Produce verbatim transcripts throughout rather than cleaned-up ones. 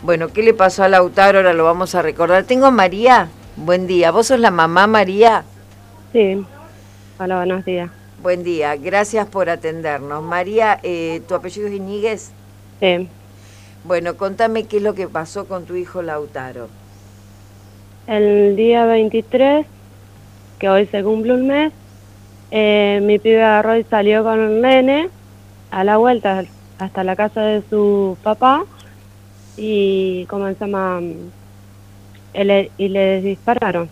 Bueno, ¿qué le pasó a Lautaro? Ahora lo vamos a recordar. Tengo a María. Buen día. ¿Vos sos la mamá, María? Sí, hola, buenos días. Buen día. Gracias por atendernos. María, eh, ¿tu apellido es Iñiguez? Sí. Bueno, contame qué es lo que pasó con tu hijo Lautaro. El día veintitrés, que hoy se cumple un mes, eh, mi pibe agarró y salió con un nene a la vuelta hasta la casa de su papá y, ¿cómo se llama? Ele- y le dispararon.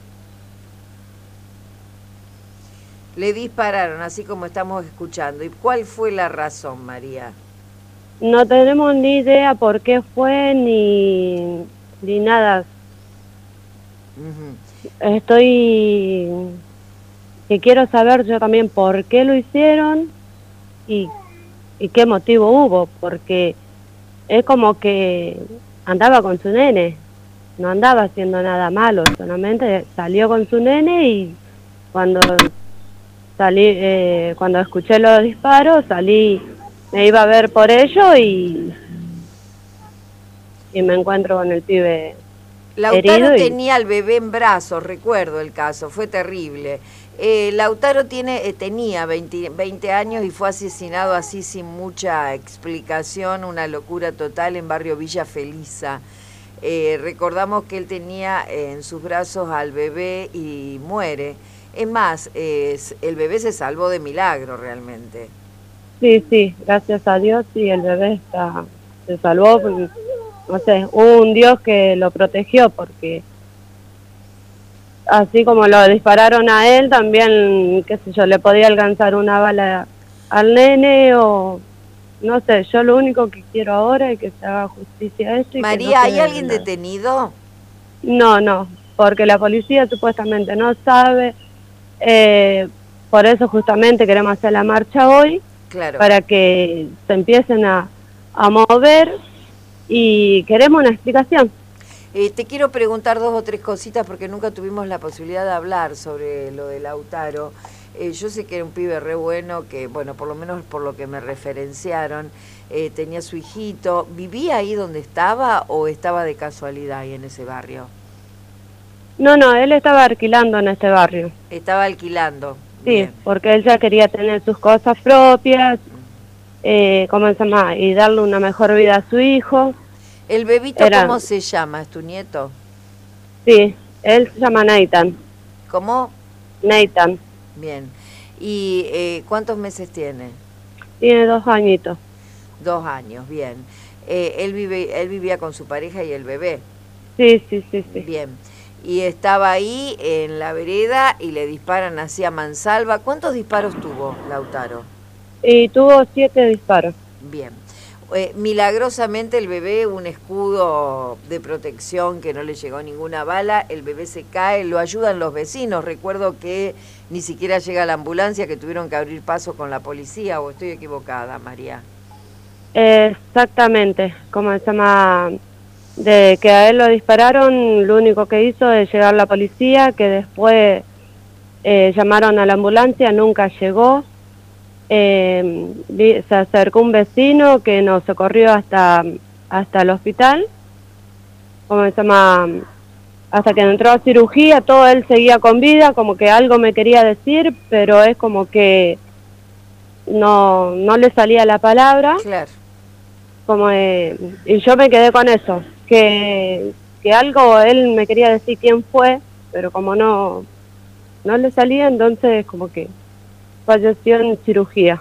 Le dispararon, así como estamos escuchando. ¿Y cuál fue la razón, María? No tenemos ni idea por qué fue ni, ni nada. Uh-huh. Estoy que quiero saber yo también por qué lo hicieron y, y qué motivo hubo, porque es como que andaba con su nene, no andaba haciendo nada malo, solamente salió con su nene y cuando salí, eh, cuando escuché los disparos, salí, me iba a ver por ello y, y me encuentro con el pibe Lautaro herido y tenía al bebé en brazos, recuerdo el caso, fue terrible. Eh, Lautaro tiene, eh, tenía veinte, veinte años y fue asesinado así sin mucha explicación, una locura total en barrio Villa Felisa. Eh, recordamos que él tenía eh, en sus brazos al bebé y muere. Es más, eh, el bebé se salvó de milagro realmente. sí, sí, gracias a Dios, sí, el bebé está, se salvó, no sé, hubo un Dios que lo protegió porque así como lo dispararon a él, también, qué sé yo, le podía alcanzar una bala al nene o no sé, yo lo único que quiero ahora es que se haga justicia a esto y que no María, ¿hay quede alguien nada. detenido? No, no, porque la policía supuestamente no sabe, eh, por eso justamente queremos hacer la marcha hoy, Claro. para que se empiecen a, a mover y queremos una explicación. Eh, te quiero preguntar dos o tres cositas porque nunca tuvimos la posibilidad de hablar sobre lo de Lautaro. Eh, yo sé que era un pibe re bueno, que bueno, por lo menos por lo que me referenciaron, eh, tenía su hijito. ¿Vivía ahí donde estaba o estaba de casualidad ahí en ese barrio? No, no, él estaba alquilando en este barrio. Estaba alquilando, Sí, bien. porque él ya quería tener sus cosas propias, eh, ¿cómo se llama? Y darle una mejor vida a su hijo. ¿El bebito Era, cómo se llama? ¿Es tu nieto? sí, él se llama Nathan. ¿Cómo? Nathan. Bien. ¿Y eh, cuántos meses tiene? Tiene dos añitos. Dos años, bien. Eh, él, vive, él vivía con su pareja y el bebé. Sí, sí, sí, sí. Bien. Y estaba ahí en la vereda y le disparan así a mansalva. ¿Cuántos disparos tuvo Lautaro? Y tuvo siete disparos. Bien. Eh, milagrosamente el bebé, un escudo de protección que no le llegó ninguna bala, el bebé se cae, lo ayudan los vecinos. Recuerdo que ni siquiera llega la ambulancia, que tuvieron que abrir paso con la policía, o estoy equivocada, María. Exactamente, ¿cómo se llama? De que a él lo dispararon, lo único que hizo es llegar la policía, que después eh, llamaron a la ambulancia, nunca llegó. Eh, se acercó un vecino que nos socorrió hasta, hasta el hospital, ¿cómo se llama? Hasta que entró a cirugía, todo él seguía con vida, como que algo me quería decir, pero es como que no, no le salía la palabra. Claro. Como eh, y yo me quedé con eso, que, que algo él me quería decir quién fue, pero como no, no le salía, entonces como que falleció en cirugía.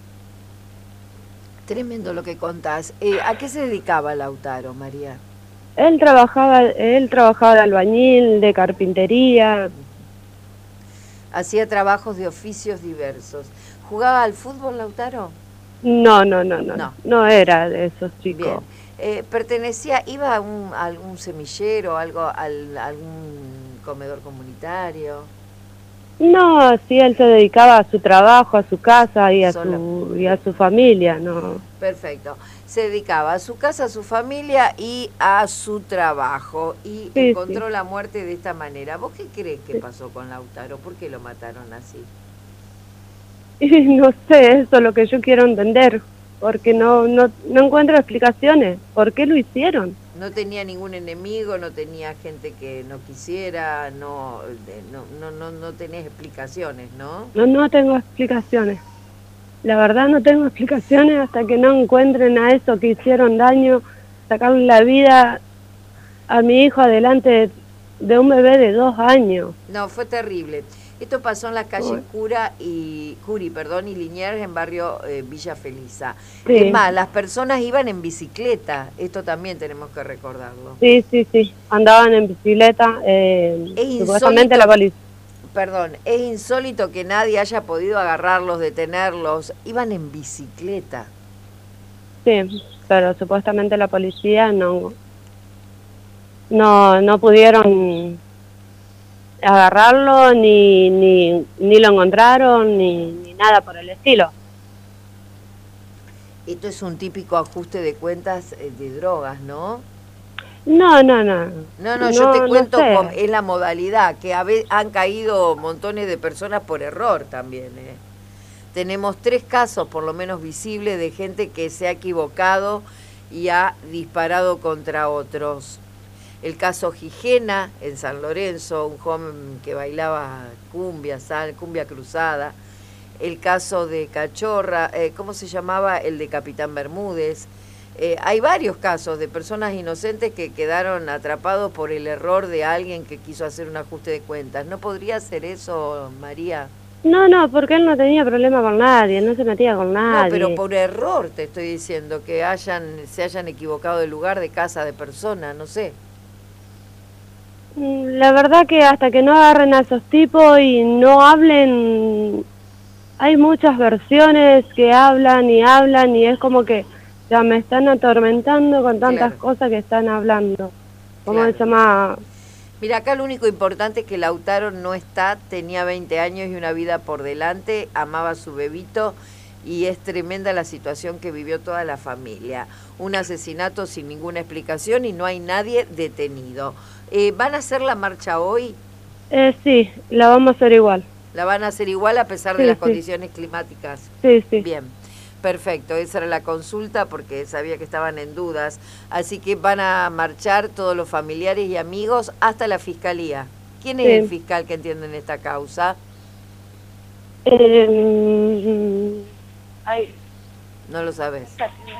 Tremendo lo que contás. Eh, ¿A qué se dedicaba Lautaro, María? Él trabajaba, él trabajaba de albañil, de carpintería. Hacía trabajos de oficios diversos. ¿Jugaba al fútbol, Lautaro? No, no, no, no, No. no era de esos Bien. chicos. Eh, ¿Pertenecía, iba a, un, a algún semillero, algo, al, algún comedor comunitario? No, sí, él se dedicaba a su trabajo, a su casa y a Solo. su, y a su familia, no. Perfecto. Se dedicaba a su casa, a su familia y a su trabajo. Y Sí, sí. encontró la muerte de esta manera. ¿Vos qué crees que pasó con Lautaro? ¿Por qué lo mataron así? Y no sé, eso es lo que yo quiero entender. porque no, no, no encuentro explicaciones. ¿Por qué lo hicieron? No tenía ningún enemigo, no tenía gente que no quisiera, no, no, no, no, no tenés explicaciones, ¿no? No, no tengo explicaciones. La verdad no tengo explicaciones hasta que no encuentren a eso que hicieron daño, sacarle la vida a mi hijo adelante de, de un bebé de dos años. No, fue terrible. Esto pasó en las calles Cura y Curi, perdón, y Liniers, en barrio eh, Villa Felisa. Sí. Es más, las personas iban en bicicleta, esto también tenemos que recordarlo. Sí, sí, sí, andaban en bicicleta, eh, es supuestamente insólito, la policía. Perdón, es insólito que nadie haya podido agarrarlos, detenerlos, iban en bicicleta. Sí, pero supuestamente la policía no, no, no pudieron agarrarlo, ni, ni, ni lo encontraron, ni, ni nada por el estilo. Esto es un típico ajuste de cuentas de drogas, ¿no? No, no, no. No, no, yo no, te cuento, no sé. con, es la modalidad, que a ve, han caído montones de personas por error también. ¿eh? Tenemos tres casos, por lo menos visibles, de gente que se ha equivocado y ha disparado contra otros. El caso Gijena, en San Lorenzo, un joven que bailaba cumbia, sal, cumbia cruzada. El caso de Cachorra, eh, ¿cómo se llamaba? El de Capitán Bermúdez. Eh, hay varios casos de personas inocentes que quedaron atrapados por el error de alguien que quiso hacer un ajuste de cuentas. ¿No podría ser eso, María? No, no, porque él no tenía problema con nadie, no se metía con nadie. No, pero por error te estoy diciendo, que hayan se hayan equivocado de lugar, de casa, de persona, no sé. La verdad que hasta que no agarren a esos tipos y no hablen, hay muchas versiones que hablan y hablan y es como que ya me están atormentando con tantas Claro. cosas que están hablando. ¿Cómo Claro. se llama? Mira, acá lo único importante es que Lautaro no está, tenía veinte años y una vida por delante, amaba a su bebito y es tremenda la situación que vivió toda la familia. Un asesinato sin ninguna explicación y no hay nadie detenido. Eh, ¿Van a hacer la marcha hoy? Eh, sí, la vamos a hacer igual. ¿La van a hacer igual a pesar Sí, de las sí. condiciones climáticas? Sí, sí. Bien, perfecto. Esa era la consulta porque sabía que estaban en dudas. Así que van a marchar todos los familiares y amigos hasta la fiscalía. ¿Quién es Sí. el fiscal que entiende en esta causa? Eh, ay, No lo sabes.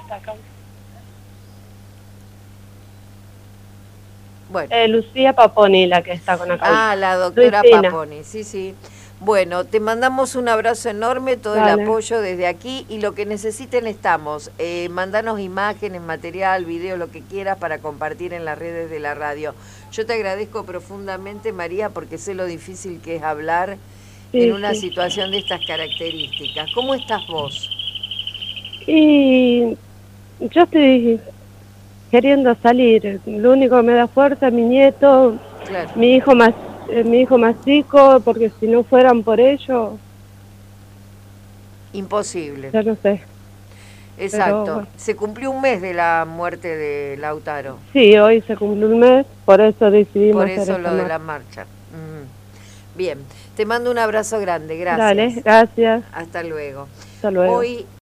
Bueno. Eh, Lucía Paponi, la que está con la causa. Ah, la doctora Cristina. Paponi, sí, sí. Bueno, te mandamos un abrazo enorme, todo Dale. el apoyo desde aquí y lo que necesiten estamos. Eh, mandanos imágenes, material, video, lo que quieras para compartir en las redes de la radio. Yo te agradezco profundamente, María, porque sé lo difícil que es hablar Sí, en una sí. situación de estas características. ¿Cómo estás vos? Y yo estoy queriendo salir. Lo único que me da fuerza es mi nieto, Claro. mi hijo más, eh, mi hijo más chico, porque si no fueran por ellos, Imposible. ya no sé. Exacto. Pero, bueno. Se cumplió un mes de la muerte de Lautaro. Sí, hoy se cumple un mes, por eso decidimos Por hacer eso esta lo de marcha. la marcha. Mm. Bien, te mando un abrazo grande, gracias. Dale, gracias. Hasta luego. Hasta luego. Hoy